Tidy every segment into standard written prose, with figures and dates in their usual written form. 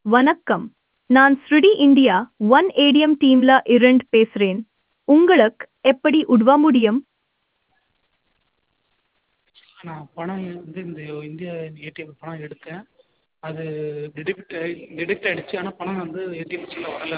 வணக்கம். நான் ஸ்ருடி India one ATM டீம்ல இருந்து பேசுறேன். உங்களுக்கு எப்படி உதவ முடியும்? நான் பணம் வந்து இந்த இந்தியா ஏடிஎம் பணம் எடுத்தேன். அது டிடெக்ட் ஆகிடுச்சு. ஆனால் பணம் வந்து ஏடிஎம் மிஷினில் வரல.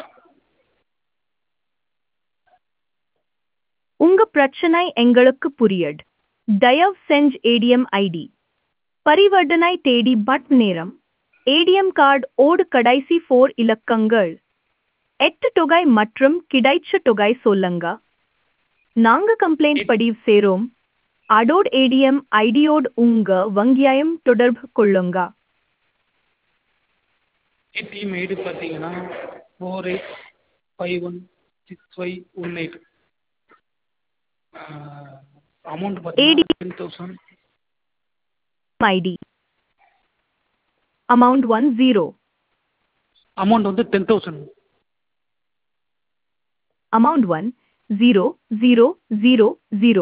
உங்க பிரச்சனை எங்களுக்கு புரியுது. தயவு செஞ்சு ஏடிஎம் ஐடி, பரிவர்த்தனை தேதி பட் நேரம், ஏடிஎம் கார்டு ஓடு கடைசி 4 இலக்கங்கள், 8 தொகை மற்றும் கிடைச்ச தொகை சொல்லுங்க. நாங்க கம்ப்ளைண்ட் பதிவு செய்றோம். அதோட ஏடிஎம் ஐடியோடு உங்க வங்கியாயம் தொடர்பு கொள்ளுங்க. ஏடிஎம் ஐடி பார்த்தீங்கன்னா 48516518. அமௌண்ட் பார்த்தீங்கன்னா ஏடிஎம் 10,000. ஐடி அமௌண்ட் 10, அமௌண்ட் வந்து 10,000. amount 10,000.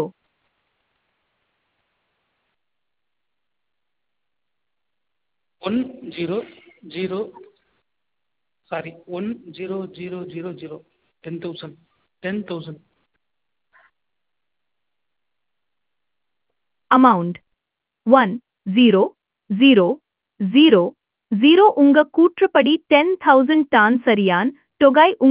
1000. சாரி 10,000. 10,000. 10,000. amount 10,000. உங்க கூற்றுப்படி 10,000 தான் சரியான் தொகை.